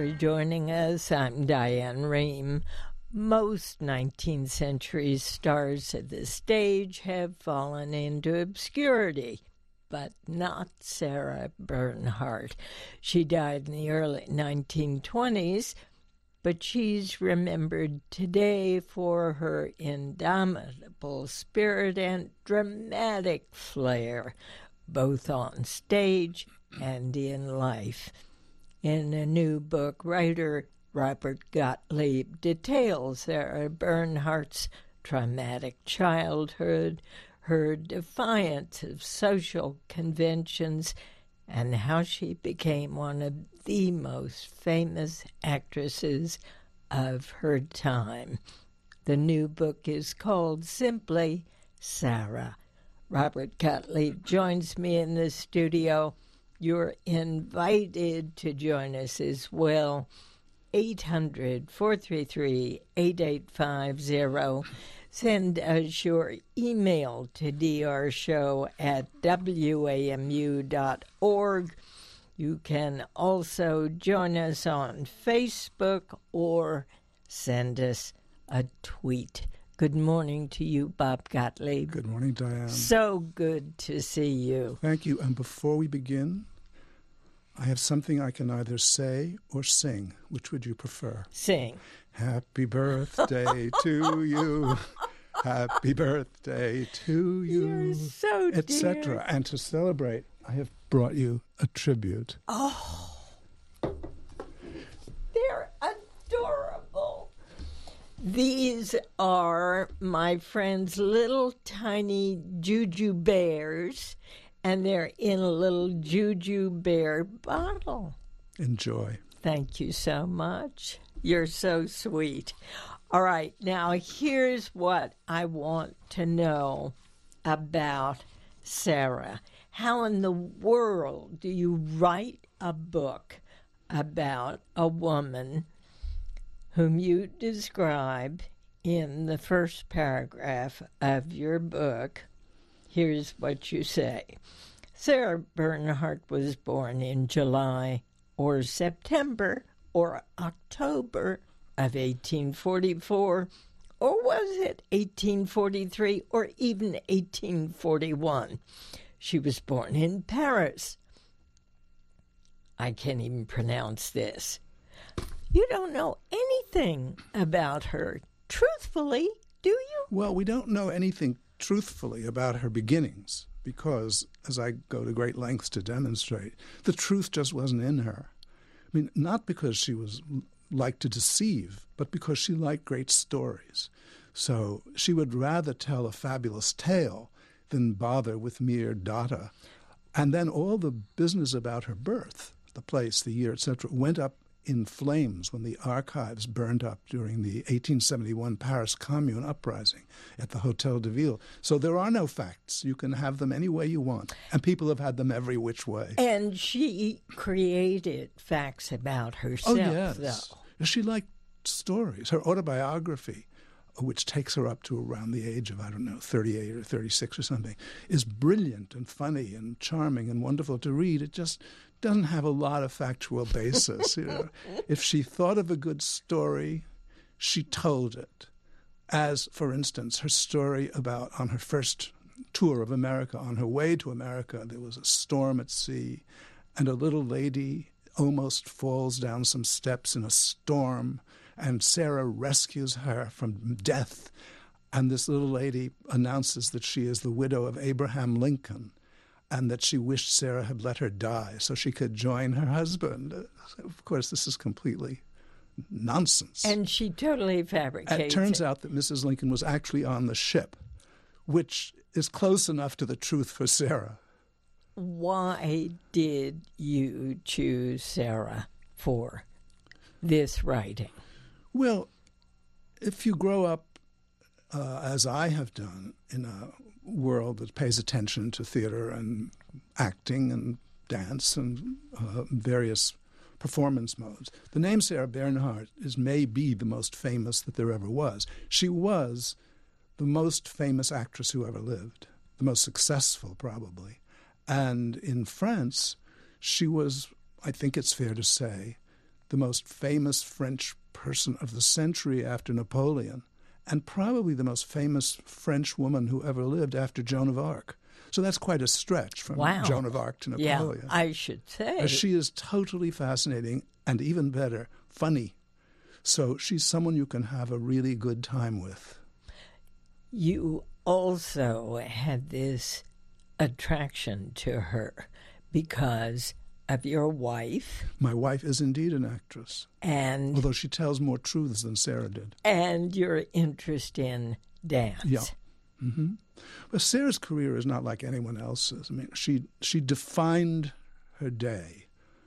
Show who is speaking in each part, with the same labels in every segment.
Speaker 1: for joining us. I'm Diane Rehm. Most 19th century stars of the stage have fallen into obscurity, but not Sarah Bernhardt. She died in the early 1920s, but she's remembered today for her indomitable spirit and dramatic flair, both on stage and in life. In a new book, writer Robert Gottlieb details Sarah Bernhardt's traumatic childhood, her defiance of social conventions, and how she became one of the most famous actresses of her time. The new book is called simply Sarah. Robert Gottlieb joins me in the studio. You're invited to join us as well. 800-433-8850. Send us your email to drshow@wamu.org. You can also join us on Facebook or send us a tweet. Good morning to you, Bob Gottlieb.
Speaker 2: Good morning, Diane.
Speaker 1: So good to see you.
Speaker 2: Thank you. And before we begin, I have something I can either say or sing. Which would you prefer?
Speaker 1: Sing.
Speaker 2: Happy birthday to you. Happy birthday to you.
Speaker 1: You're so dear.
Speaker 2: Etc. And to celebrate, I have brought you a tribute.
Speaker 1: Oh, they're adorable. These are my friend's little tiny Juju bears, and they're in a little Juju bear bottle.
Speaker 2: Enjoy.
Speaker 1: Thank you so much. You're so sweet. All right, now here's what I want to know about Sarah. How in the world do you write a book about a woman whom you describe in the first paragraph of your book? Here's what you say. Sarah Bernhardt was born in July or September or October of 1844, or was it 1843 or even 1841? She was born in Paris. I can't even pronounce this. You don't know anything about her. Truthfully, do you?
Speaker 2: Well, we don't know anything truthfully about her beginnings because, as I go to great lengths to demonstrate, the truth just wasn't in her. I mean, not because she was liked to deceive, but because she liked great stories. So she would rather tell a fabulous tale than bother with mere data. And then all the business about her birth, the place, the year, etc., went up in flames when the archives burned up during the 1871 Paris Commune uprising at the Hôtel de Ville. So there are no facts. You can have them any way you want. And people have had them every which way.
Speaker 1: And she created facts about herself, though.
Speaker 2: She liked stories. Her autobiography, which takes her up to around the age of, 38 or 36 or something, is brilliant and funny and charming and wonderful to read. It just doesn't have a lot of factual basis. If she thought of a good story, she told it. As, for instance, her story about on her first tour of America, on her way to America, there was a storm at sea, and a little lady almost falls down some steps in a storm, and Sarah rescues her from death. And this little lady announces that she is the widow of Abraham Lincoln and that she wished Sarah had let her die so she could join her husband. Of course, this is completely nonsense.
Speaker 1: And she totally fabricated it.
Speaker 2: It turns out that Mrs. Lincoln was actually on the ship, which is close enough to the truth for Sarah.
Speaker 1: Why did you choose Sarah for this writing?
Speaker 2: Well, if you grow up, as I have done, in a world that pays attention to theater and acting and dance and various performance modes, the name Sarah Bernhardt is maybe the most famous that there ever was. She was the most famous actress who ever lived, the most successful probably. And in France, she was, I think it's fair to say, the most famous French person of the century after Napoleon, and probably the most famous French woman who ever lived after Joan of Arc. So that's quite a stretch from Joan of Arc to Napoleon.
Speaker 1: Yeah, I should say.
Speaker 2: She is totally fascinating and, even better, funny. So she's someone you can have a really good time with.
Speaker 1: You also had this attraction to her because of your wife.
Speaker 2: My wife is indeed an actress,
Speaker 1: and
Speaker 2: although she tells more truths than Sarah did.
Speaker 1: And your interest in dance.
Speaker 2: Yeah. Mm-hmm. But Sarah's career is not like anyone else's. I mean, she defined her day,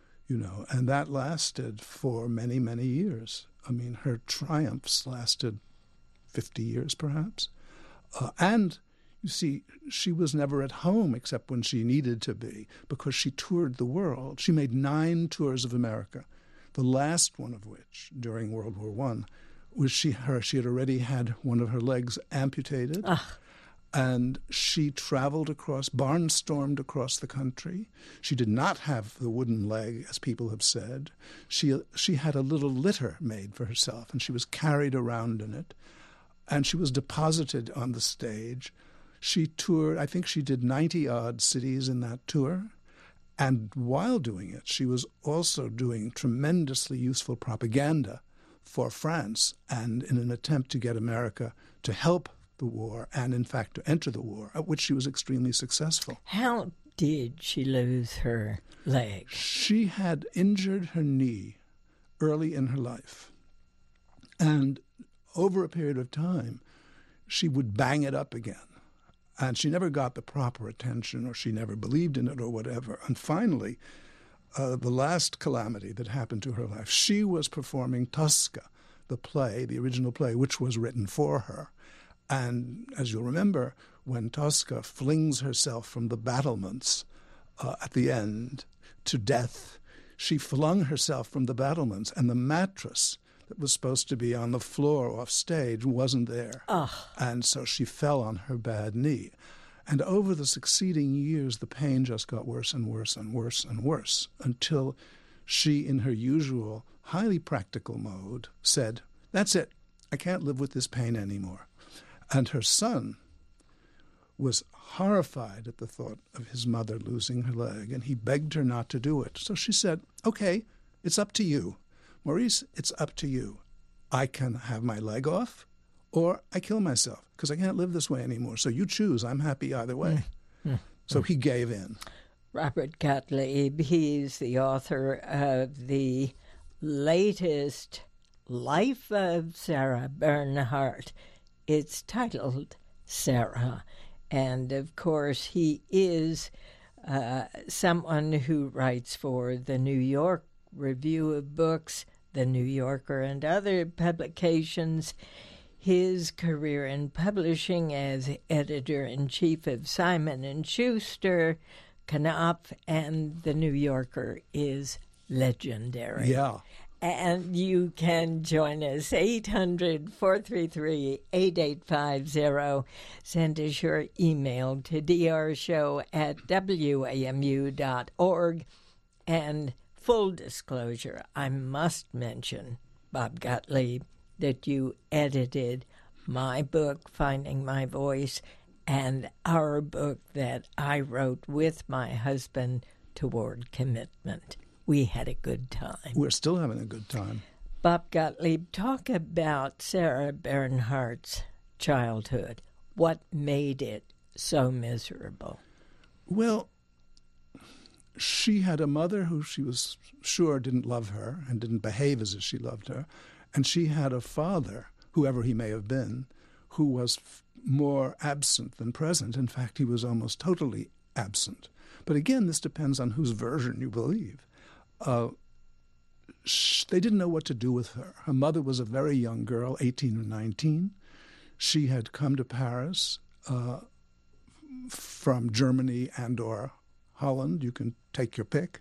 Speaker 2: and that lasted for many, many years. I mean, her triumphs lasted 50 years, perhaps. And, you see, she was never at home except when she needed to be, because she toured the world. She made 9 tours of America, the last one of which, during World War I, was she had already had one of her legs amputated. And she traveled barnstormed across the country. She did not have the wooden leg, as people have said. She had a little litter made for herself, and she was carried around in it. And she was deposited on the stage. She toured, I think she did 90-odd cities in that tour. And while doing it, she was also doing tremendously useful propaganda for France, and in an attempt to get America to help the war and, in fact, to enter the war, at which she was extremely successful.
Speaker 1: How did she lose her leg?
Speaker 2: She had injured her knee early in her life. And over a period of time, she would bang it up again. And she never got the proper attention, or she never believed in it, or whatever. And finally, the last calamity that happened to her life, she was performing Tosca, the play, the original play, which was written for her. And as you'll remember, when Tosca flings herself from the battlements at the end to death, she flung herself from the battlements, and the mattress that was supposed to be on the floor off stage wasn't there. And so she fell on her bad knee. And over the succeeding years, the pain just got worse and worse and worse and worse, until she, in her usual highly practical mode, said, "That's it. I can't live with this pain anymore." And her son was horrified at the thought of his mother losing her leg, and he begged her not to do it. So she said, "Okay, it's up to you. Maurice, it's up to you. I can have my leg off, or I kill myself, because I can't live this way anymore. So you choose. I'm happy either way." So he gave in.
Speaker 1: Robert Gottlieb, he's the author of the latest Life of Sarah Bernhardt. It's titled Sarah. And, of course, he is someone who writes for the New York Review of Books, the New Yorker, and other publications. His career in publishing as editor-in-chief of Simon & Schuster, Knopf, and the New Yorker is legendary.
Speaker 2: Yeah.
Speaker 1: And you can join us, 800-433-8850. Send us your email to drshow@wamu.org. And full disclosure, I must mention, Bob Gottlieb, that you edited my book, Finding My Voice, and our book that I wrote with my husband, Toward Commitment. We had a good time.
Speaker 2: We're still having a good time.
Speaker 1: Bob Gottlieb, talk about Sarah Bernhardt's childhood. What made it so miserable?
Speaker 2: Well, she had a mother who she was sure didn't love her and didn't behave as if she loved her. And she had a father, whoever he may have been, who was more absent than present. In fact, he was almost totally absent. But again, this depends on whose version you believe. They didn't know what to do with her. Her mother was a very young girl, 18 or 19. She had come to Paris from Germany and or Holland. You can take your pick.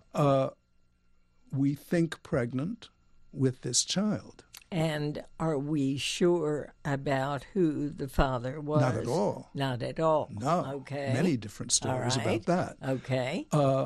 Speaker 2: We think pregnant with this child.
Speaker 1: And are we sure about who the father was?
Speaker 2: Not at all.
Speaker 1: Not at all.
Speaker 2: No.
Speaker 1: Okay.
Speaker 2: Many different stories about that.
Speaker 1: Okay.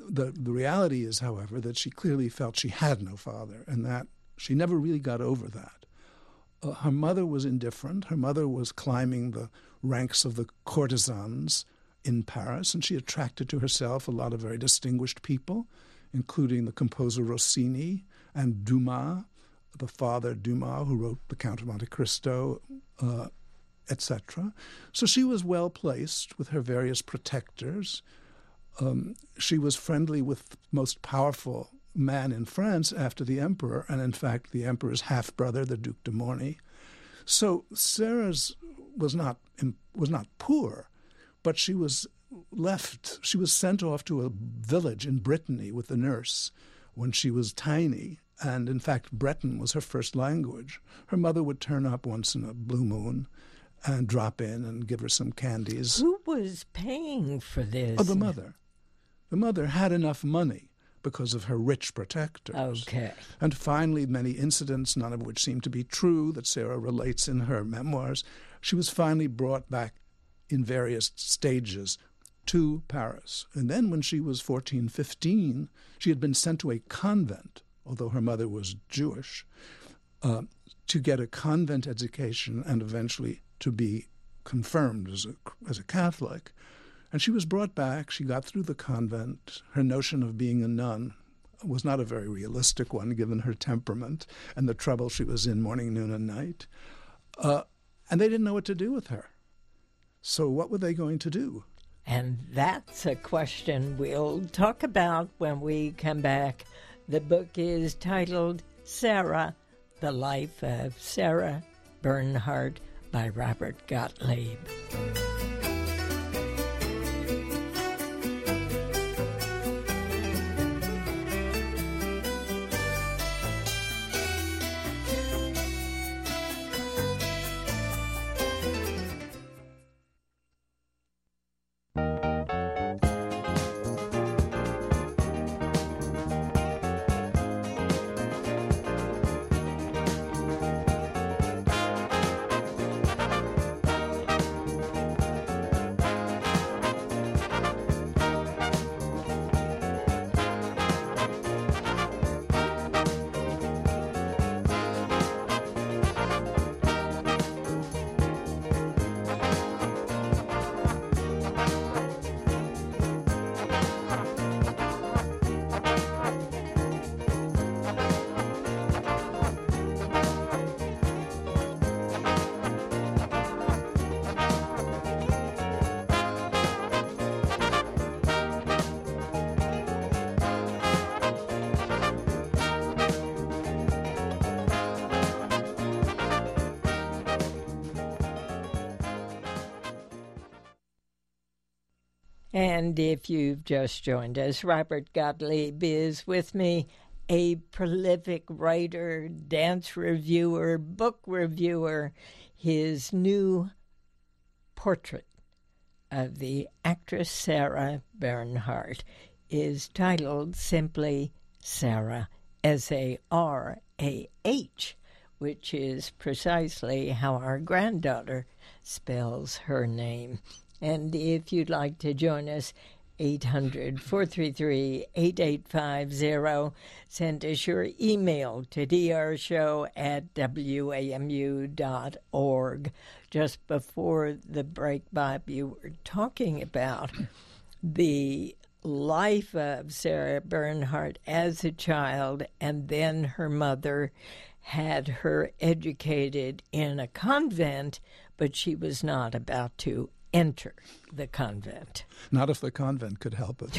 Speaker 2: The reality is, however, that she clearly felt she had no father, and that she never really got over that. Her mother was indifferent. Her mother was climbing the ranks of the courtesans in Paris, and she attracted to herself a lot of very distinguished people, including the composer Rossini and Dumas, the father Dumas, who wrote The Count of Monte Cristo, etc. So she was well placed with her various protectors. She was friendly with the most powerful man in France after the emperor, and in fact the emperor's half-brother, the Duc de Morny. So Sarah's was not poor, but she was sent off to a village in Brittany with a nurse when she was tiny, and in fact Breton was her first language. Her mother would turn up once in a blue moon and drop in and give her some candies.
Speaker 1: Who was paying for this?
Speaker 2: Oh, the mother. The mother had enough money because of her rich protectors.
Speaker 1: Okay.
Speaker 2: And finally, many incidents, none of which seem to be true, that Sarah relates in her memoirs, she was finally brought back in various stages to Paris. And then when she was 14, 15, she had been sent to a convent, although her mother was Jewish, to get a convent education and eventually to be confirmed as a Catholic. And she was brought back. She got through the convent. Her notion of being a nun was not a very realistic one, given her temperament and the trouble she was in morning, noon, and night. And they didn't know what to do with her. So what were they going to do?
Speaker 1: And that's a question we'll talk about when we come back. The book is titled Sarah, The Life of Sarah Bernhardt by Robert Gottlieb. And if you've just joined us, Robert Gottlieb is with me, a prolific writer, dance reviewer, book reviewer. His new portrait of the actress Sarah Bernhardt is titled simply Sarah, S-A-R-A-H, which is precisely how our granddaughter spells her name. And if you'd like to join us, 800-433-8850. Send us your email to drshow@wamu.org. Just before the break, Bob, you were talking about the life of Sarah Bernhardt as a child, and then her mother had her educated in a convent, but she was not about to enter the convent.
Speaker 2: Not if the convent could help it.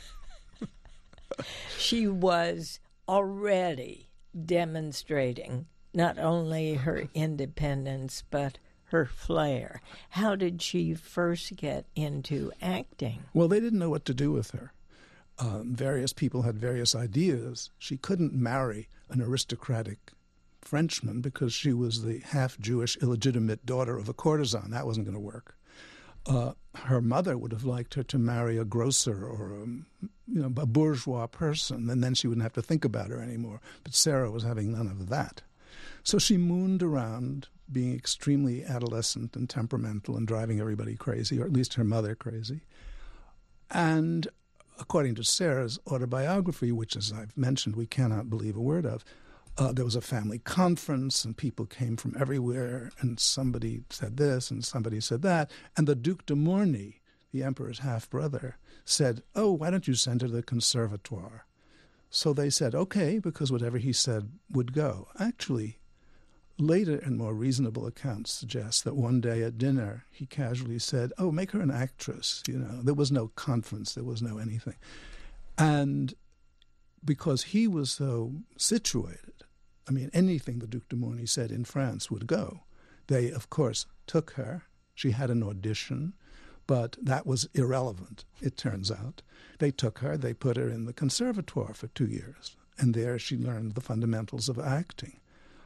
Speaker 1: She was already demonstrating not only her independence, but her flair. How did she first get into acting?
Speaker 2: Well, they didn't know what to do with her. Various people had various ideas. She couldn't marry an aristocratic Frenchman because she was the half-Jewish illegitimate daughter of a courtesan. That wasn't going to work. Her mother would have liked her to marry a grocer or a bourgeois person, and then she wouldn't have to think about her anymore. But Sarah was having none of that. So she mooned around, being extremely adolescent and temperamental and driving everybody crazy, or at least her mother crazy. And according to Sarah's autobiography, which, as I've mentioned, we cannot believe a word of, there was a family conference and people came from everywhere and somebody said this and somebody said that. And the Duc de Morny, the emperor's half-brother, said, "Oh, why don't you send her to the conservatoire?" So they said, okay, because whatever he said would go. Actually, later and more reasonable accounts suggest that one day at dinner he casually said, "Oh, make her an actress." There was no conference, there was no anything. And because he was so situated, anything the Duc de Morny said in France would go. They, of course, took her. She had an audition, but that was irrelevant, it turns out. They took her, they put her in the conservatoire for 2 years, and there she learned the fundamentals of acting.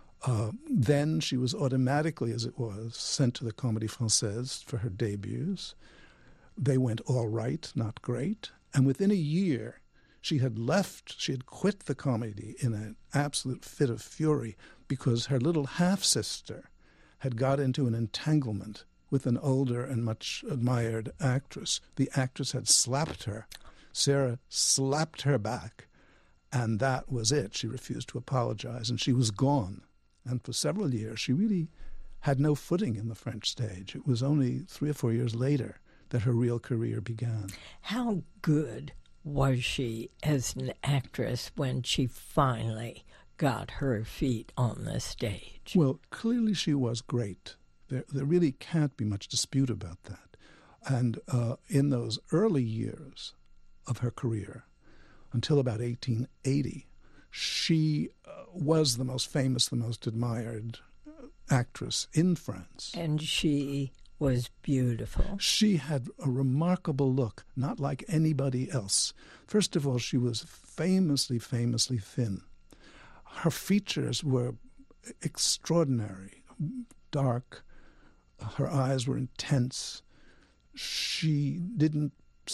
Speaker 2: Then she was automatically, as it was, sent to the Comédie Française for her debuts. They went all right, not great. And within a year, she had quit the comedy in an absolute fit of fury because her little half-sister had got into an entanglement with an older and much admired actress. The actress had slapped her. Sarah slapped her back, and that was it. She refused to apologize, and she was gone. And for several years, she really had no footing in the French stage. It was only 3 or 4 years later that her real career began.
Speaker 1: How good was she as an actress when she finally got her feet on the stage?
Speaker 2: Well, clearly she was great. There really can't be much dispute about that. And in those early years of her career, until about 1880, she was the most famous, the most admired actress in France.
Speaker 1: And she was beautiful.
Speaker 2: She had a remarkable look, not like anybody else. First of all, she was famously thin. Her features were extraordinary, dark. Her eyes were intense. She didn't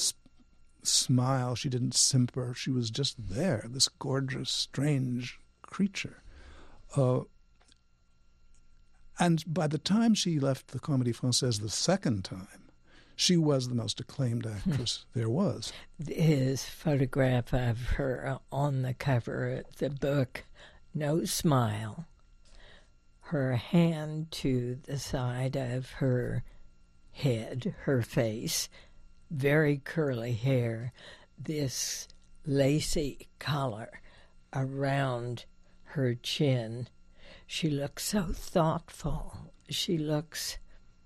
Speaker 2: smile. She didn't simper. She was just there, this gorgeous, strange creature. And by the time she left the Comédie Française the second time, she was the most acclaimed actress there was.
Speaker 1: His photograph of her on the cover of the book, no smile, her hand to the side of her head, her face, very curly hair, this lacy collar around her chin. She looks so thoughtful. She looks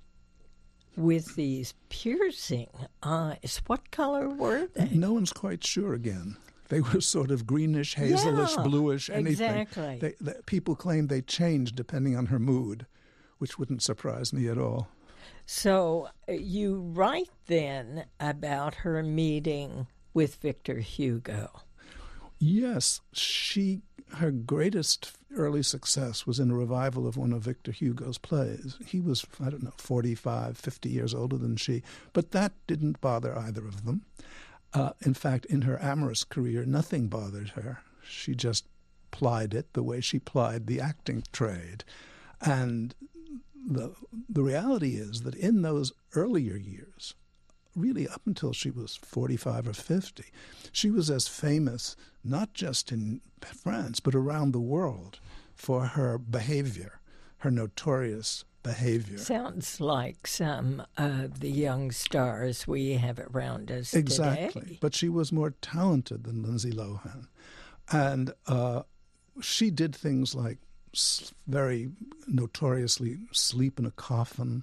Speaker 1: with these piercing eyes. What color were they?
Speaker 2: No one's quite sure again. They were sort of greenish, hazelish, bluish, anything.
Speaker 1: Exactly.
Speaker 2: People claim they changed depending on her mood, which wouldn't surprise me at all.
Speaker 1: So you write then about her meeting with Victor Hugo.
Speaker 2: Yes, her greatest early success was in a revival of one of Victor Hugo's plays. He was, 45, 50 years older than she, but that didn't bother either of them. In fact, in her amorous career, nothing bothered her. She just plied it the way she plied the acting trade. And the reality is that in those earlier years, really up until she was 45 or 50, she was as famous not just in France but around the world for her behavior, her notorious behavior.
Speaker 1: Sounds like some of the young stars we have around us
Speaker 2: Exactly.
Speaker 1: today.
Speaker 2: But she was more talented than Lindsay Lohan. And she did things like very notoriously sleep in a coffin.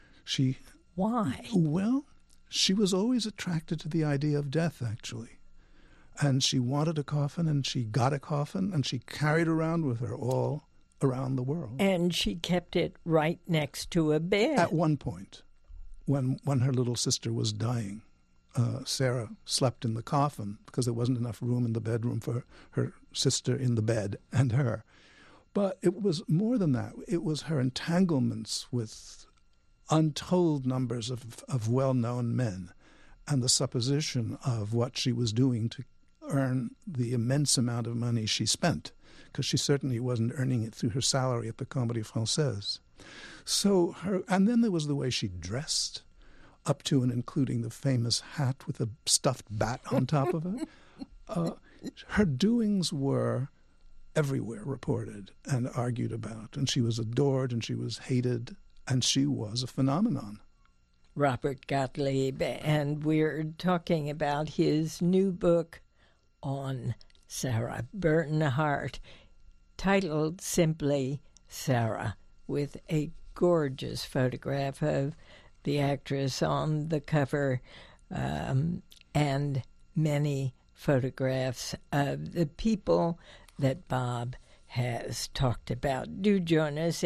Speaker 1: Why?
Speaker 2: Well, she was always attracted to the idea of death, actually. And she wanted a coffin, and she got a coffin, and she carried around with her all around the world.
Speaker 1: And she kept it right next to a bed.
Speaker 2: At one point, when her little sister was dying, Sarah slept in the coffin because there wasn't enough room in the bedroom for her sister in the bed and her. But it was more than that. It was her entanglements with untold numbers of well-known men and the supposition of what she was doing to earn the immense amount of money she spent, because she certainly wasn't earning it through her salary at the Comédie Française. And then there was the way she dressed. up to and including the famous hat with a stuffed bat on top of it. Her doings were everywhere reported and argued about, and she was adored and she was hated, and she was a phenomenon.
Speaker 1: Robert Gottlieb, and we're talking about his new book on Sarah Bernhardt, titled simply Sarah, with a gorgeous photograph of the actress on the cover, and many photographs of the people that Bob has talked about. Do join us,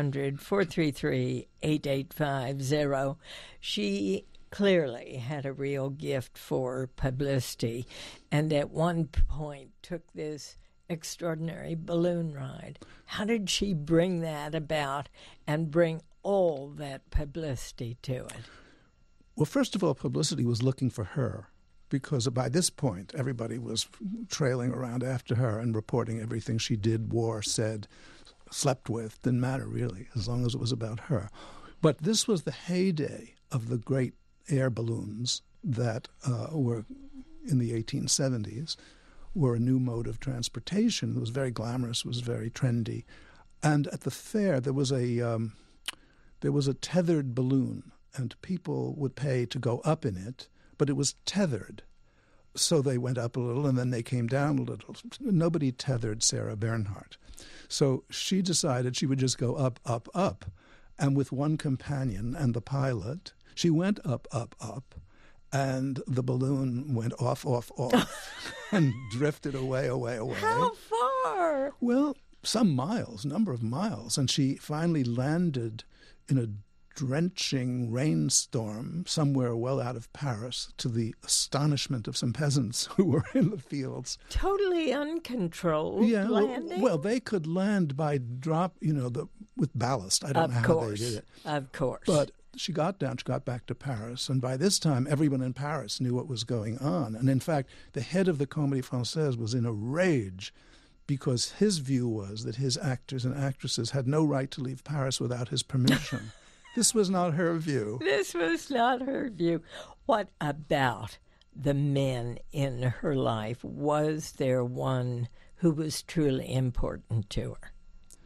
Speaker 1: 800-433-8850. She clearly had a real gift for publicity, and at one point took this extraordinary balloon ride. How did she bring that about and bring all that publicity to it?
Speaker 2: Well, first of all, publicity was looking for her, because by this point, everybody was trailing around after her and reporting everything she did, wore, said, slept with. Didn't matter, really, as long as it was about her. But this was the heyday of the great air balloons that were in the 1870s, were a new mode of transportation. It was very glamorous, was very trendy. And at the fair, there was a tethered balloon, and people would pay to go up in it, but it was tethered. So they went up a little and then they came down a little. Nobody tethered Sarah Bernhardt. So she decided she would just go up, up, up. And with one companion and the pilot, she went up, up, up. And the balloon went off, off, off and drifted away, away, away.
Speaker 1: How far?
Speaker 2: Well, some miles, number of miles. And she finally landed in a drenching rainstorm somewhere well out of Paris, to the astonishment of some peasants who were in the fields.
Speaker 1: Totally uncontrolled landing?
Speaker 2: Well, they could land by with ballast. I don't know how they did it.
Speaker 1: Of course.
Speaker 2: But she got back to Paris, and by this time everyone in Paris knew what was going on. And in fact, the head of the Comédie Française was in a rage, because his view was that his actors and actresses had no right to leave Paris without his permission. This was not her view.
Speaker 1: This was not her view. What about the men in her life? Was there one who was truly important to her?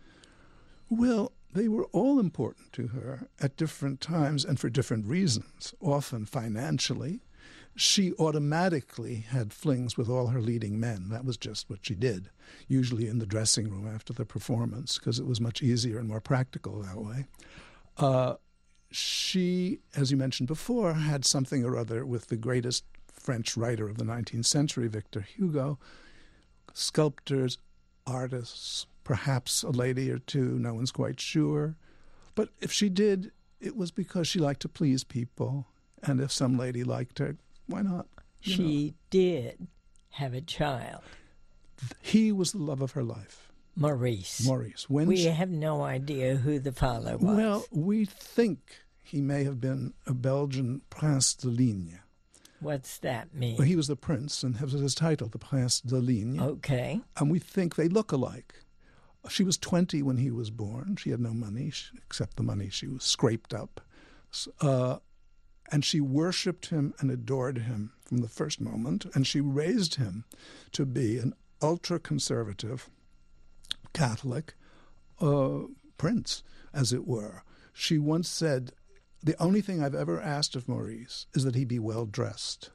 Speaker 2: Well, they were all important to her at different times and for different reasons, often financially. She automatically had flings with all her leading men. That was just what she did, usually in the dressing room after the performance, because it was much easier and more practical that way. She, as you mentioned before, had something or other with the greatest French writer of the 19th century, Victor Hugo. Sculptors, artists, perhaps a lady or two, no one's quite sure. But if she did, it was because she liked to please people. And if some lady liked her, why not?
Speaker 1: She did have a child.
Speaker 2: He was the love of her life.
Speaker 1: Maurice.
Speaker 2: We
Speaker 1: have no idea who the father was.
Speaker 2: Well, we think he may have been a Belgian Prince de Ligne.
Speaker 1: What's that mean?
Speaker 2: Well, he was the prince and was his title, the Prince de Ligne.
Speaker 1: Okay.
Speaker 2: And we think they look alike. She was 20 when he was born. She had no money except the money she was scraped up. And she worshipped him and adored him from the first moment. And she raised him to be an ultra-conservative Catholic prince, as it were. She once said, "The only thing I've ever asked of Maurice is that he be well dressed."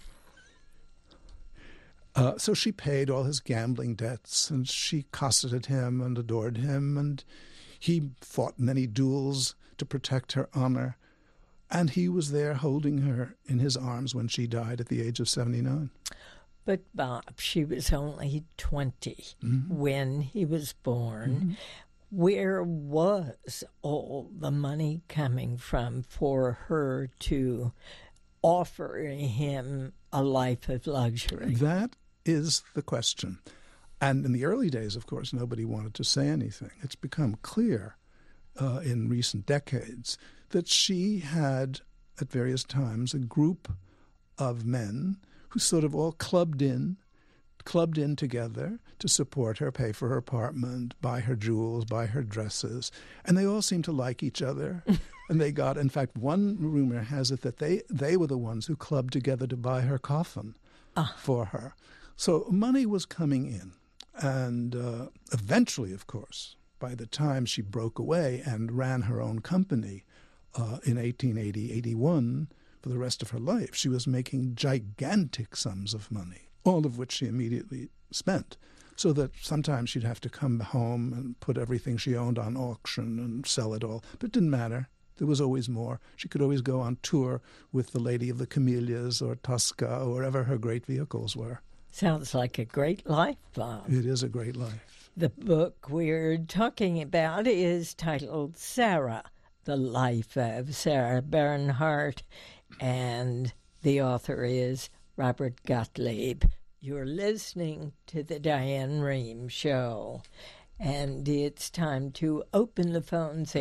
Speaker 2: So she paid all his gambling debts, and she cosseted him and adored him, and he fought many duels to protect her honor, and he was there holding her in his arms when she died at the age of 79.
Speaker 1: But Bob, she was only 20 when he was born. Mm-hmm. Where was all the money coming from for her to offer him a life of luxury?
Speaker 2: That is the question. And in the early days, of course, nobody wanted to say anything. It's become clear in recent decades that she had, at various times, a group of men who sort of all clubbed in together to support her, pay for her apartment, buy her jewels, buy her dresses. And they all seemed to like each other. And they got, in fact, one rumor has it that they were the ones who clubbed together to buy her coffin for her. So money was coming in. And eventually, of course, by the time she broke away and ran her own company in 1880-81, for the rest of her life, she was making gigantic sums of money, all of which she immediately spent. So that sometimes she'd have to come home and put everything she owned on auction and sell it all. But it didn't matter. There was always more. She could always go on tour with the Lady of the Camellias or Tosca or wherever her great vehicles were.
Speaker 1: Sounds like a great life, Bob.
Speaker 2: It is a great life.
Speaker 1: The book we're talking about is titled Sarah, The Life of Sarah Bernhardt, and the author is Robert Gottlieb. You're listening to the Diane Rehm Show, and it's time to open the phones,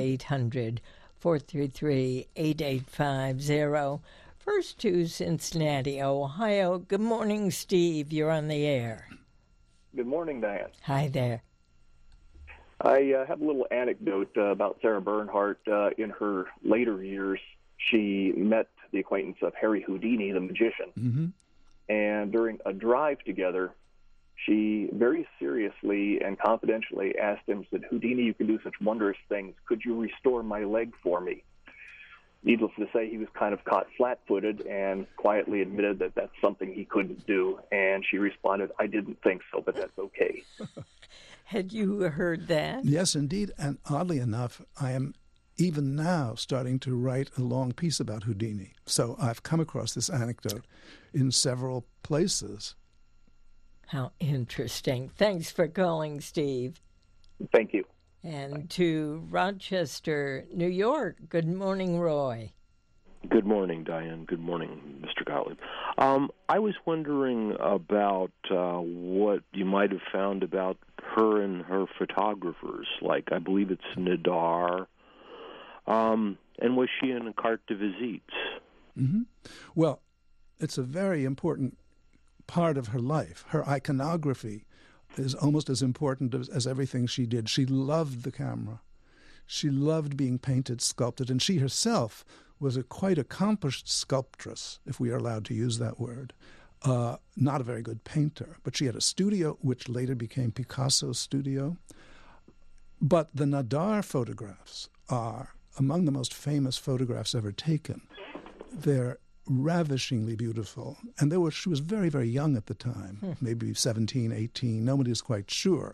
Speaker 1: 800-433-8850. First to Cincinnati, Ohio. Good morning, Steve. You're on the air.
Speaker 3: Good morning, Diane.
Speaker 1: Hi there.
Speaker 3: I have a little anecdote about Sarah Bernhardt. In her later years, she met the acquaintance of Harry Houdini, the magician.
Speaker 2: Mm-hmm.
Speaker 3: And during a drive together, she very seriously and confidentially asked him, said, "Houdini, you can do such wondrous things. Could you restore my leg for me?" Needless to say, he was kind of caught flat-footed and quietly admitted that that's something he couldn't do. And she responded, "I didn't think so, but that's okay."
Speaker 1: Had you heard that?
Speaker 2: Yes, indeed. And oddly enough, I am even now starting to write a long piece about Houdini. So I've come across this anecdote in several places.
Speaker 1: How interesting. Thanks for calling, Steve.
Speaker 3: Thank you.
Speaker 1: And to Rochester, New York. Good morning, Roy.
Speaker 4: Good morning, Diane. Good morning, Mr. Gottlieb. I was wondering about what you might have found about her and her photographers, like I believe it's Nadar. And was she in a carte de visites?
Speaker 2: Mm-hmm. Well, it's a very important part of her life. Her iconography is almost as important as everything she did. She loved the camera. She loved being painted, sculpted, and she herself was a quite accomplished sculptress, if we are allowed to use that word. Not a very good painter, but she had a studio, which later became Picasso's studio. But the Nadar photographs are among the most famous photographs ever taken. They're ravishingly beautiful. And she was very, very young at the time, maybe 17, 18. Nobody's quite sure.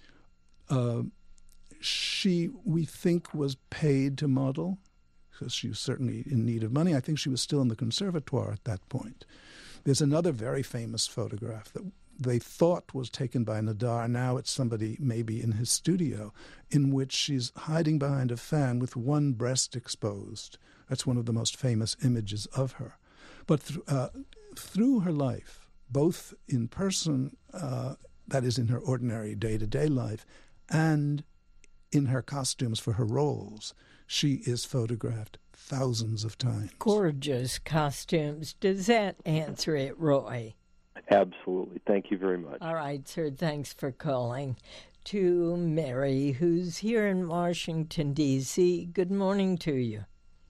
Speaker 2: She, we think, was paid to model because she was certainly in need of money. I think she was still in the conservatoire at that point. There's another very famous photograph that they thought was taken by Nadar. Now it's somebody maybe in his studio, in which she's hiding behind a fan with one breast exposed. That's one of the most famous images of her. But through her life, both in person, that is in her ordinary day-to-day life, and in her costumes for her roles, she is photographed thousands of times.
Speaker 1: Gorgeous costumes. Does that answer it, Roy?
Speaker 4: Absolutely. Thank you very much.
Speaker 1: All right, sir. Thanks for calling. To Mary, who's here in Washington, D.C. Good morning to you.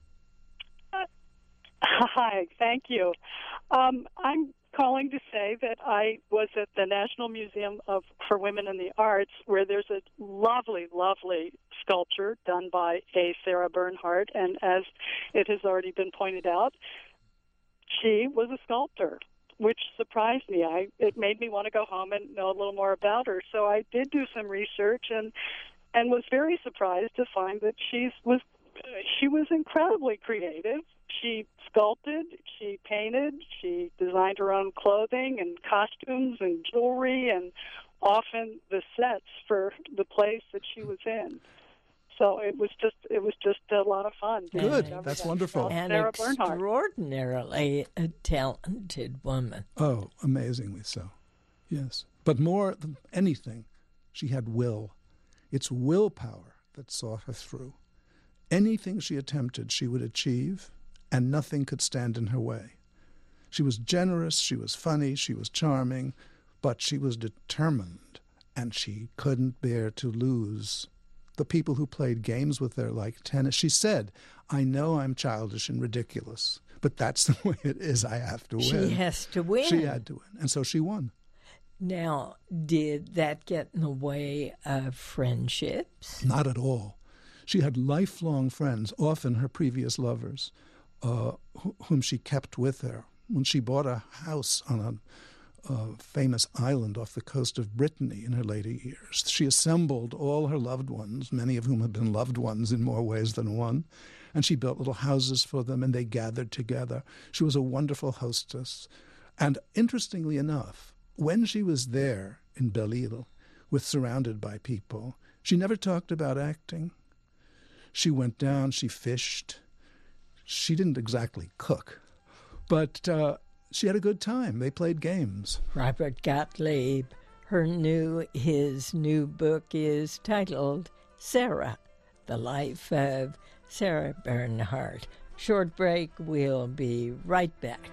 Speaker 5: Hi, thank you. I'm calling to say that I was at the National Museum for Women in the Arts, where there's a lovely, lovely sculpture done by a Sarah Bernhardt, and as it has already been pointed out, she was a sculptor, which surprised me. It made me want to go home and know a little more about her. So I did do some research and was very surprised to find that she was incredibly creative. She sculpted, she painted, she designed her own clothing and costumes and jewelry, and often the sets for the place that she was in. So it was just a lot of fun.
Speaker 2: Good, that's wonderful.
Speaker 1: And
Speaker 5: Sarah Bernhardt.
Speaker 1: Extraordinarily a talented woman.
Speaker 2: Oh, amazingly so, yes. But more than anything, she had will. It's willpower that saw her through. Anything she attempted, she would achieve, and nothing could stand in her way. She was generous, she was funny, she was charming, but she was determined, and she couldn't bear to lose the people who played games with her like tennis. She said, I know I'm childish and ridiculous, but that's the way it is. I have to win.
Speaker 1: She has to win.
Speaker 2: She had to win. And so she won.
Speaker 1: Now, did that get in the way of friendships?
Speaker 2: Not at all. She had lifelong friends, often her previous lovers, whom she kept with her. When she bought a house on a famous island off the coast of Brittany in her later years, she assembled all her loved ones, many of whom had been loved ones in more ways than one, and she built little houses for them, and they gathered together. She was a wonderful hostess. And interestingly enough, when she was there in Belle-Île, surrounded by people, she never talked about acting. She went down, she fished. She didn't exactly cook, but she had a good time. They played games.
Speaker 1: Robert Gottlieb, his new book is titled Sarah, The Life of Sarah Bernhardt. Short break, we'll be right back.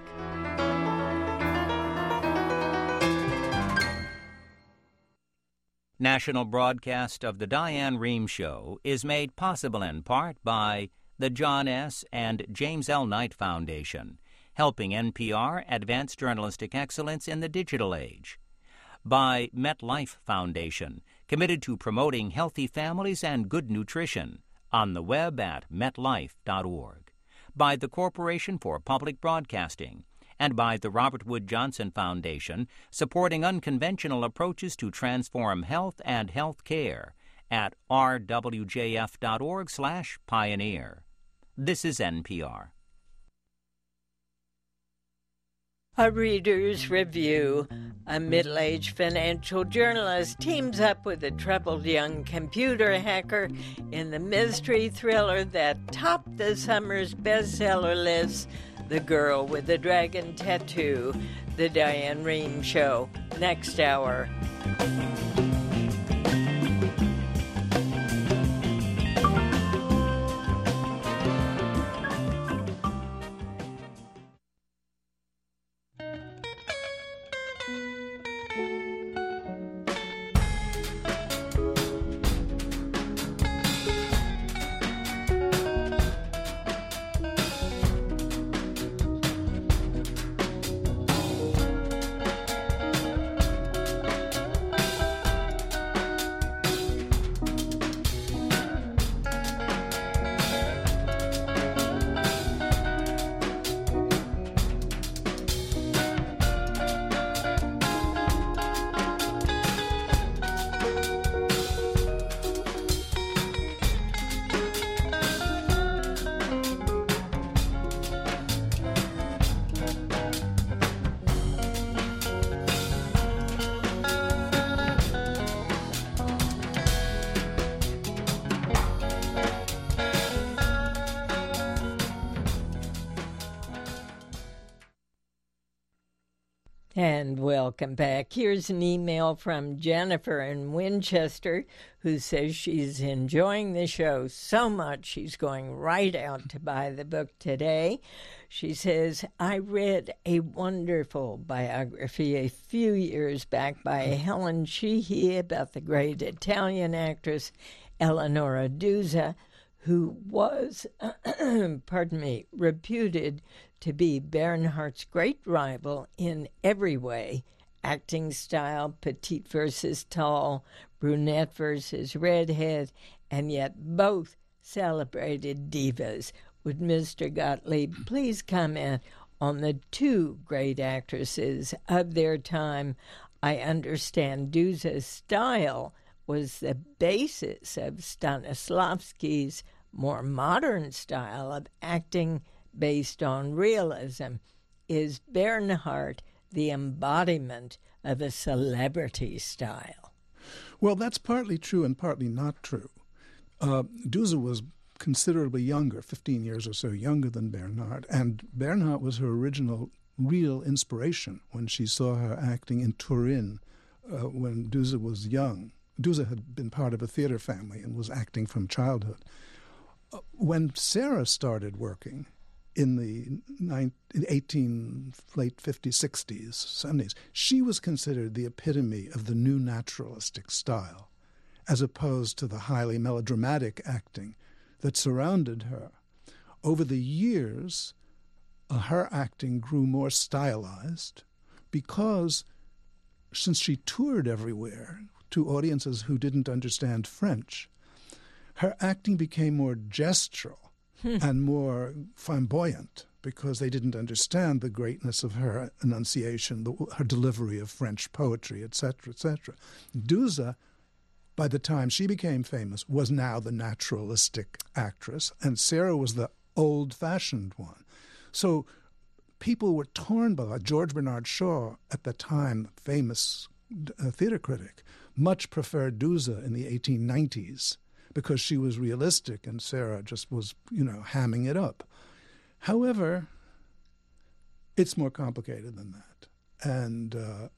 Speaker 6: National broadcast of The Diane Rehm Show is made possible in part by the John S. and James L. Knight Foundation, helping NPR advance journalistic excellence in the digital age. By MetLife Foundation, committed to promoting healthy families and good nutrition, on the web at metlife.org. By the Corporation for Public Broadcasting, and by the Robert Wood Johnson Foundation, supporting unconventional approaches to transform health and health care at rwjf.org/pioneer. This is NPR.
Speaker 1: A Reader's Review. A middle-aged financial journalist teams up with a troubled young computer hacker in the mystery thriller that topped the summer's bestseller list, The Girl with the Dragon Tattoo. The Diane Rehm Show, next hour. And welcome back. Here's an email from Jennifer in Winchester, who says she's enjoying the show so much she's going right out to buy the book today. She says, I read a wonderful biography a few years back by Helen Sheehy about the great Italian actress Eleonora Duse, who was, reputed to be Bernhardt's great rival in every way: acting style, petite versus tall, brunette versus redhead, and yet both celebrated divas. Would Mr. Gottlieb please comment on the two great actresses of their time? I understand Duse's style was the basis of Stanislavski's more modern style of acting based on realism. Is Bernhardt the embodiment of a celebrity style?
Speaker 2: Well, that's partly true and partly not true. Duse was considerably younger, 15 years or so younger than Bernhardt, and Bernhardt was her original real inspiration when she saw her acting in Turin when Duse was young. Duse had been part of a theater family and was acting from childhood. When Sarah started working in the late 50s, 60s, 70s, she was considered the epitome of the new naturalistic style. as opposed to the highly melodramatic acting that surrounded her. Over the years, her acting grew more stylized because since she toured everywhere to audiences who didn't understand French, her acting became more gestural and more flamboyant because they didn't understand the greatness of her enunciation, her delivery of French poetry, etc., etc. Douza, by the time she became famous, was now the naturalistic actress, and Sarah was the old-fashioned one. So people were torn by that. George Bernard Shaw, at the time famous theater critic, much preferred Douza in the 1890s because she was realistic and Sarah just was, hamming it up. However, it's more complicated than that. And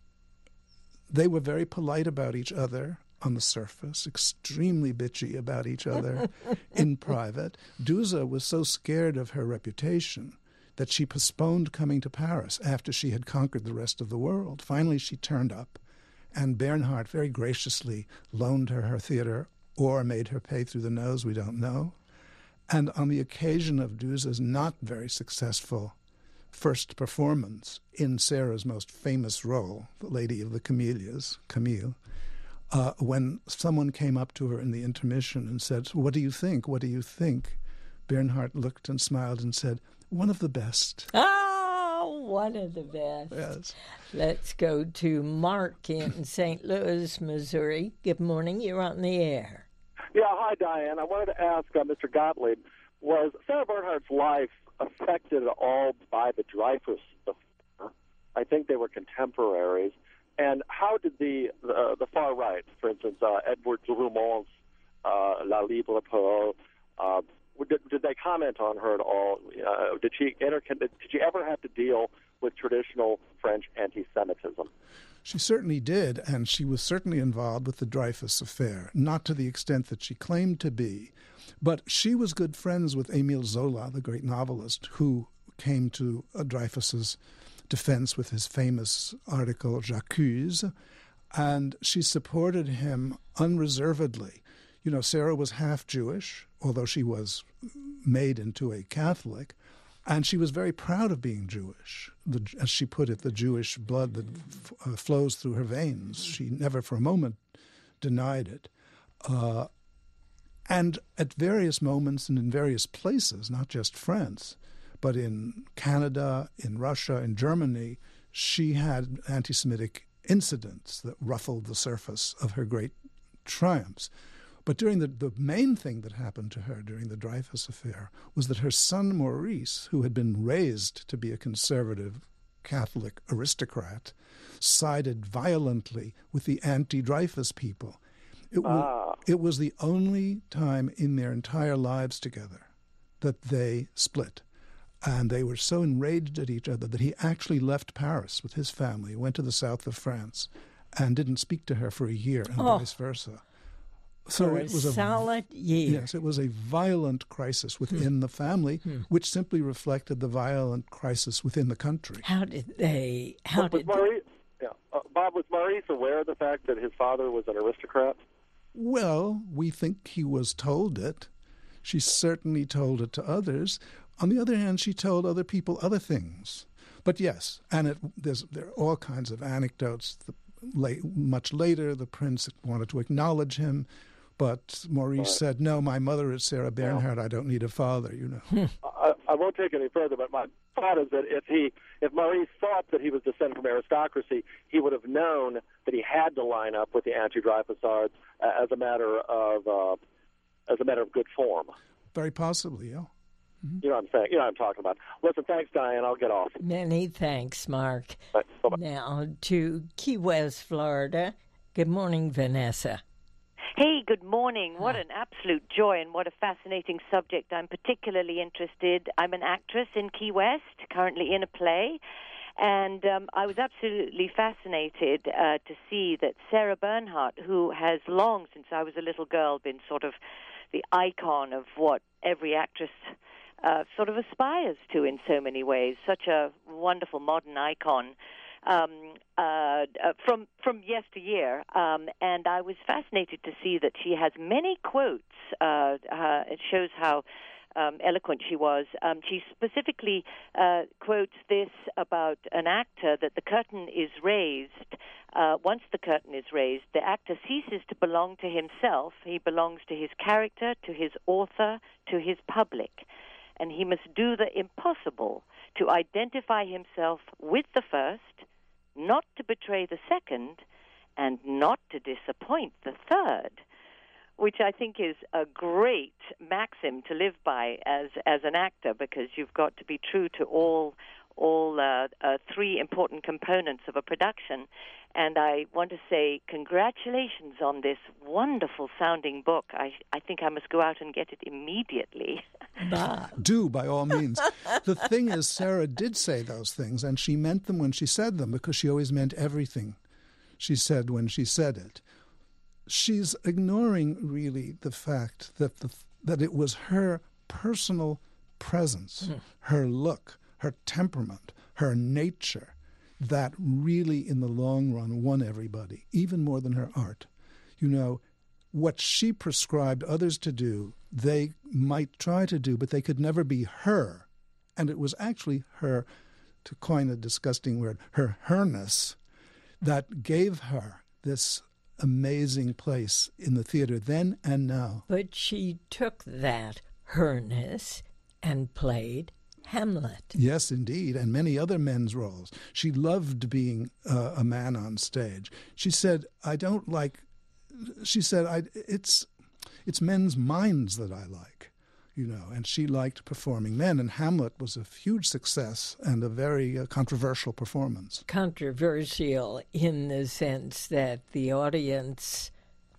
Speaker 2: they were very polite about each other on the surface, extremely bitchy about each other in private. Douza was so scared of her reputation that she postponed coming to Paris after she had conquered the rest of the world. Finally, she turned up, and Bernhardt very graciously loaned her theater or made her pay through the nose, we don't know. And on the occasion of Douza's not very successful first performance in Sarah's most famous role, the Lady of the Camellias, Camille, when someone came up to her in the intermission and said, "What do you think? What do you think?" Bernhardt looked and smiled and said, "One of the best."
Speaker 1: Oh, one of the best.
Speaker 2: Yes.
Speaker 1: Let's go to Mark in St. Louis, Missouri. Good morning. You're on the air.
Speaker 7: Yeah, hi, Diane. I wanted to ask Mr. Gottlieb, was Sarah Bernhardt's life affected at all by the Dreyfus affair? I think they were contemporaries. And how did the far right, for instance, Edward Drumont's La Libre Parole, did they comment on her at all? Did she ever have to deal with traditional French anti-Semitism?
Speaker 2: She certainly did, and she was certainly involved with the Dreyfus affair, not to the extent that she claimed to be. But she was good friends with Émile Zola, the great novelist, who came to Dreyfus's defense with his famous article, J'accuse, and she supported him unreservedly. Sarah was half Jewish, although she was made into a Catholic, and she was very proud of being Jewish. As she put it, the Jewish blood that flows through her veins. She never for a moment denied it. And at various moments and in various places, not just France, but in Canada, in Russia, in Germany, she had anti-Semitic incidents that ruffled the surface of her great triumphs. But during the main thing that happened to her during the Dreyfus affair was that her son Maurice, who had been raised to be a conservative Catholic aristocrat, sided violently with the anti-Dreyfus people. It was the only time in their entire lives together that they split. And they were so enraged at each other that he actually left Paris with his family, went to the south of France, and didn't speak to her for a year, and vice versa. So it was a
Speaker 1: solid year.
Speaker 2: Yes, it was a violent crisis within the family, which simply reflected the violent crisis within the country.
Speaker 7: Bob, was Maurice aware of the fact that his father was an aristocrat?
Speaker 2: Well, we think he was told it. She certainly told it to others. On the other hand, she told other people other things. But yes, and there are all kinds of anecdotes. Much later, the prince wanted to acknowledge him, but Maurice said, "No, my mother is Sarah Bernhardt. I don't need a father,
Speaker 7: I won't take any further, but my thought is that if Maurice thought that he was descended from aristocracy, he would have known that he had to line up with the anti-Dreyfusards as a matter of good form.
Speaker 2: Very possibly, yeah.
Speaker 7: Mm-hmm. You know what I'm saying? You know what I'm talking about. Listen, thanks, Diane. I'll get off.
Speaker 1: Many thanks, Mark.
Speaker 7: Bye-bye.
Speaker 1: Now to Key West, Florida. Good morning, Vanessa.
Speaker 8: Hey, good morning. What an absolute joy and what a fascinating subject. I'm particularly interested. I'm an actress in Key West, currently in a play, and I was absolutely fascinated to see that Sarah Bernhardt, who has long, since I was a little girl, been sort of the icon of what every actress sort of aspires to in so many ways, such a wonderful modern icon, from yesteryear, and I was fascinated to see that she has many quotes. It shows how eloquent she was. She specifically quotes this about an actor, that the curtain is raised. Once the curtain is raised, the actor ceases to belong to himself. He belongs to his character, to his author, to his public. And he must do the impossible to identify himself with the first, not to betray the second, and not to disappoint the third, which I think is a great maxim to live by as an actor, because you've got to be true to all three important components of a production. And I want to say congratulations on this wonderful sounding book. I think I must go out and get it immediately.
Speaker 2: Do, by all means. The thing is, Sarah did say those things, and she meant them when she said them, because she always meant everything she said when she said it. She's ignoring, really, the fact that it was her personal presence, her look, her temperament, her nature, that really, in the long run, won everybody, even more than her art. You know, what she prescribed others to do, they might try to do, but they could never be her. And it was actually her, to coin a disgusting word, herness, that gave her this amazing place in the theater then and now.
Speaker 1: But she took that herness and played Hamlet. Yes,
Speaker 2: indeed, and many other men's roles. She loved being a man on stage. She said, it's men's minds that I like, you know, and she liked performing men, and Hamlet was a huge success and a very controversial performance.
Speaker 1: Controversial in the sense that the audience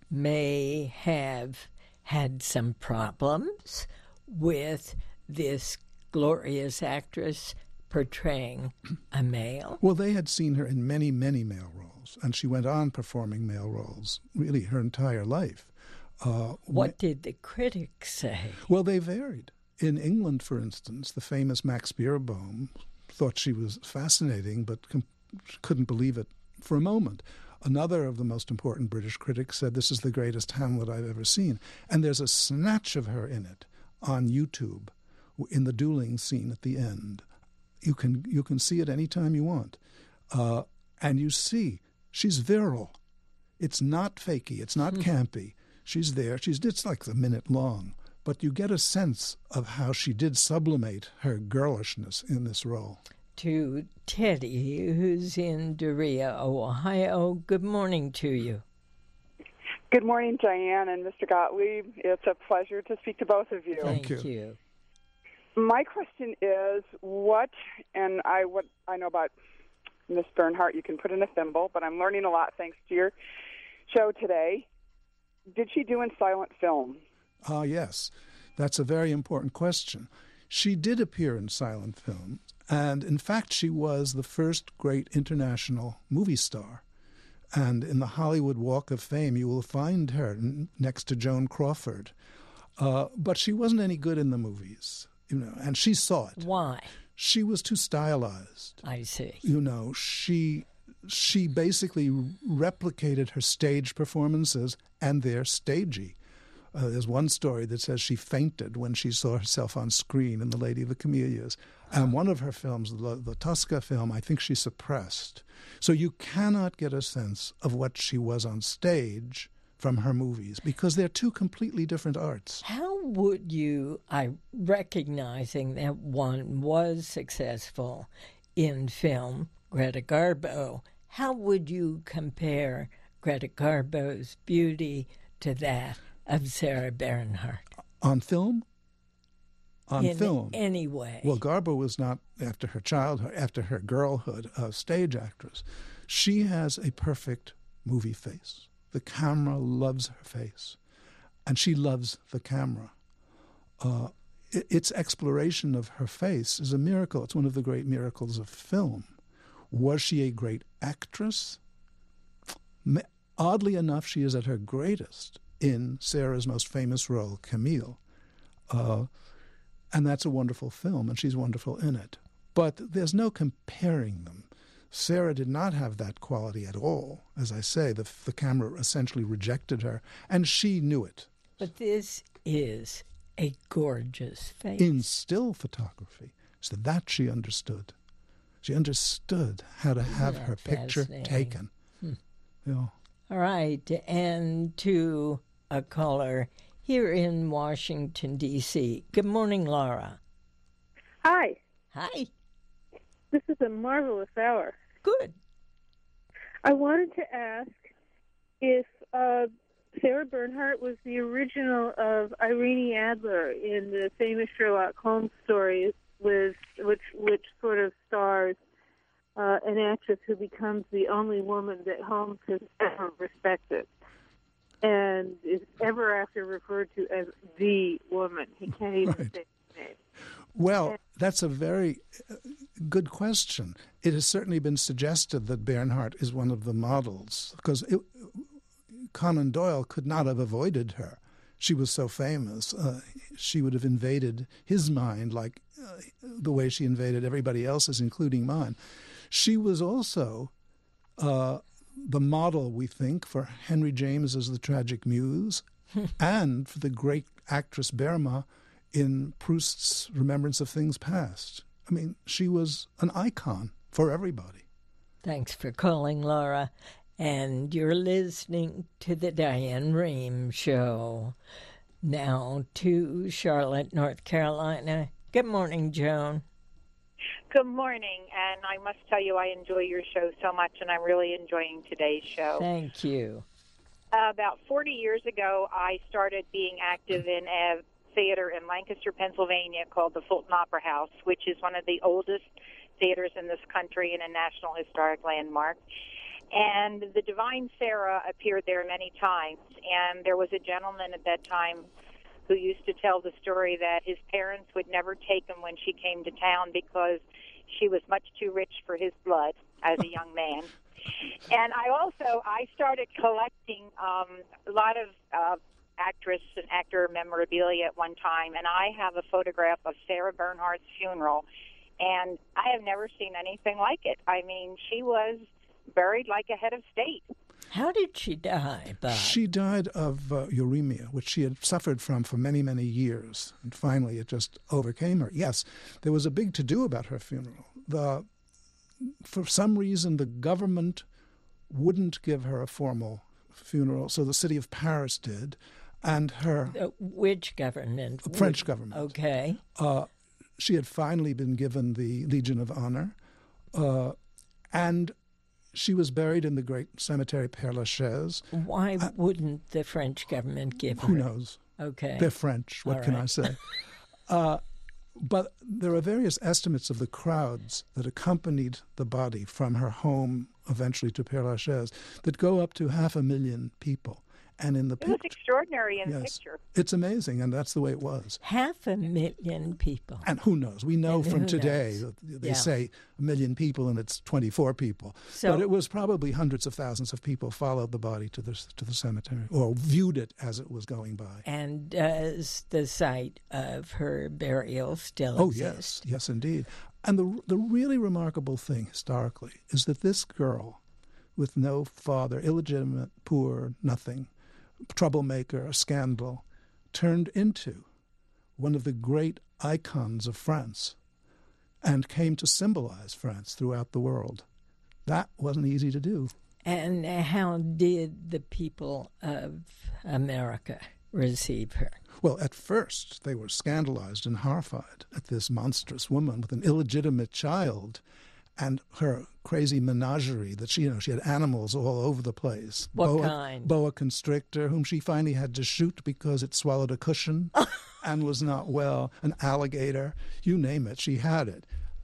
Speaker 1: may have had some problems with this glorious actress portraying a male.
Speaker 2: Well, they had seen her in many, many male roles, and she went on performing male roles really her entire life.
Speaker 1: What did the critics say?
Speaker 2: Well, they varied. In England, for instance, the famous Max Beerbohm thought she was fascinating, but couldn't believe it for a moment. Another of the most important British critics said, "This is the greatest Hamlet I've ever seen." And there's a snatch of her in it on YouTube, in the dueling scene at the end. You can see it any time you want. And you see, she's virile. It's not fakey. It's not campy. She's there. It's like a minute long. But you get a sense of how she did sublimate her girlishness in this role.
Speaker 1: To Teddy, who's in Doria, Ohio. Good morning to you.
Speaker 9: Good morning, Diane and Mr. Gottlieb. It's a pleasure to speak to both of you.
Speaker 1: Thank you.
Speaker 9: My question is, what I know about Miss Bernhardt, you can put in a thimble, but I'm learning a lot thanks to your show today. Did she do in silent film?
Speaker 2: Yes. That's a very important question. She did appear in silent film, and in fact she was the first great international movie star. And in the Hollywood Walk of Fame, you will find her next to Joan Crawford. But she wasn't any good in the movies, you know, and she saw it.
Speaker 1: Why?
Speaker 2: She was too stylized.
Speaker 1: I see.
Speaker 2: You know, she basically replicated her stage performances, and they're stagey. There's one story that says she fainted when she saw herself on screen in The Lady of the Camellias. And one of her films, the Tosca film, I think she suppressed. So you cannot get a sense of what she was on stage from her movies, because they're two completely different arts.
Speaker 1: How would you, recognizing that one was successful in film, Greta Garbo, how would you compare Greta Garbo's beauty to that of Sarah Bernhardt?
Speaker 2: On film? On film.
Speaker 1: Anyway.
Speaker 2: Well, Garbo was not, after her girlhood, a stage actress. She has a perfect movie face. The camera loves her face, and she loves the camera. Its exploration of her face is a miracle. It's one of the great miracles of film. Was she a great actress? Oddly enough, she is at her greatest in Sarah's most famous role, Camille. And that's a wonderful film, and she's wonderful in it. But there's no comparing them. Sarah did not have that quality at all. As I say, the camera essentially rejected her, and she knew it.
Speaker 1: But this is a gorgeous face.
Speaker 2: In still photography. So that she understood. She understood how to have her picture taken. Yeah.
Speaker 1: All right, and to a caller here in Washington, D.C. Good morning, Laura.
Speaker 10: Hi.
Speaker 1: Hi.
Speaker 10: This is a marvelous hour.
Speaker 1: Good.
Speaker 10: I wanted to ask if Sarah Bernhardt was the original of Irene Adler in the famous Sherlock Holmes stories, which sort of stars an actress who becomes the only woman that Holmes has ever respected and is ever after referred to as the woman. He can't even say his name.
Speaker 2: Well, that's a very good question. It has certainly been suggested that Bernhardt is one of the models, because Conan Doyle could not have avoided her. She was so famous. She would have invaded his mind like the way she invaded everybody else's, including mine. She was also the model, we think, for Henry James as the tragic muse and for the great actress Berma in Proust's Remembrance of Things Past. I mean, she was an icon for everybody.
Speaker 1: Thanks for calling, Laura. And you're listening to the Diane Rehm Show. Now to Charlotte, North Carolina. Good morning, Joan.
Speaker 11: Good morning, and I must tell you I enjoy your show so much, and I'm really enjoying today's show.
Speaker 1: Thank you.
Speaker 11: About 40 years ago, I started being active in a theater in Lancaster, Pennsylvania called the Fulton Opera House, which is one of the oldest theaters in this country and a National Historic Landmark. And the Divine Sarah appeared there many times, and there was a gentleman at that time who used to tell the story that his parents would never take him when she came to town because she was much too rich for his blood as a young man. And I started collecting a lot of actress and actor memorabilia at one time, and I have a photograph of Sarah Bernhardt's funeral, and I have never seen anything like it. I mean, she was buried like a head of state.
Speaker 1: How did she die, Bob?
Speaker 2: She died of uremia, which she had suffered from for many, many years. And finally, it just overcame her. Yes, there was a big to-do about her funeral. For some reason, the government wouldn't give her a formal funeral, so the city of Paris did. And her...
Speaker 1: which government?
Speaker 2: French government.
Speaker 1: Okay.
Speaker 2: She had finally been given the Legion of Honor. And she was buried in the great cemetery Père Lachaise.
Speaker 1: Why wouldn't the French government give her?
Speaker 2: Who knows?
Speaker 1: Okay.
Speaker 2: They're French. What can I say? But there are various estimates of the crowds that accompanied the body from her home eventually to Père Lachaise that go up to 500,000 people. And in the
Speaker 11: it was extraordinary in the picture.
Speaker 2: It's amazing, and that's the way it was.
Speaker 1: 500,000 people.
Speaker 2: And who knows? We know from today, they say 1 million people and it's 24 people. But it was probably hundreds of thousands of people followed the body to the cemetery or viewed it as it was going by.
Speaker 1: And does the site of her burial still exist?
Speaker 2: Yes, indeed. And the really remarkable thing historically is that this girl with no father, illegitimate, poor, nothing, troublemaker, a scandal, turned into one of the great icons of France and came to symbolize France throughout the world. That wasn't easy to do.
Speaker 1: And how did the people of America receive her?
Speaker 2: Well, at first they were scandalized and horrified at this monstrous woman with an illegitimate child and her crazy menagerie that she had animals all over the place.
Speaker 1: What kind?
Speaker 2: Boa constrictor, whom she finally had to shoot because it swallowed a cushion and was not well. An alligator, you name it, she had it.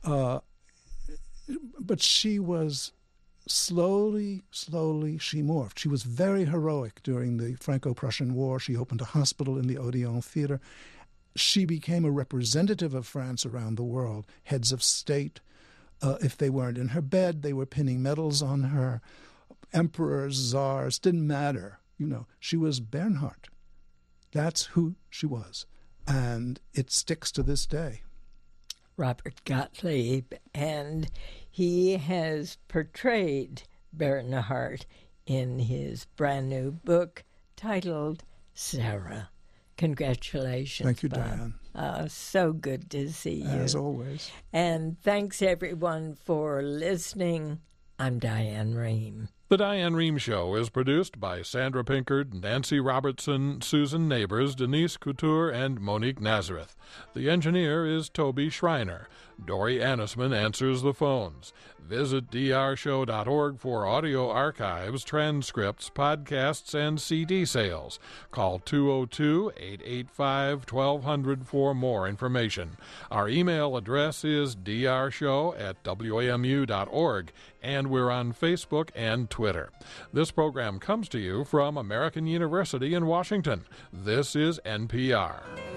Speaker 2: But she was slowly, she morphed. She was very heroic during the Franco-Prussian War. She opened a hospital in the Odeon Theater. She became a representative of France around the world, heads of state. If they weren't in her bed, they were pinning medals on her. Emperors, czars, didn't matter. She was Bernhardt. That's who she was. And it sticks to this day.
Speaker 1: Robert Gottlieb. And He has portrayed Bernhardt in his brand new book titled Sarah. Congratulations.
Speaker 2: Thank you,
Speaker 1: Bob.
Speaker 2: Diane.
Speaker 1: So good to see you.
Speaker 2: As always.
Speaker 1: And thanks, everyone, for listening. I'm Diane Rehm.
Speaker 12: The Diane Rehm Show is produced by Sandra Pinkard, Nancy Robertson, Susan Neighbors, Denise Couture, and Monique Nazareth. The engineer is Toby Schreiner. Dory Annisman answers the phones. Visit drshow.org for audio archives, transcripts, podcasts, and CD sales. Call 202-885-1200 for more information. Our email address is drshow@wamu.org, and we're on Facebook and Twitter. This program comes to you from American University in Washington. This is NPR.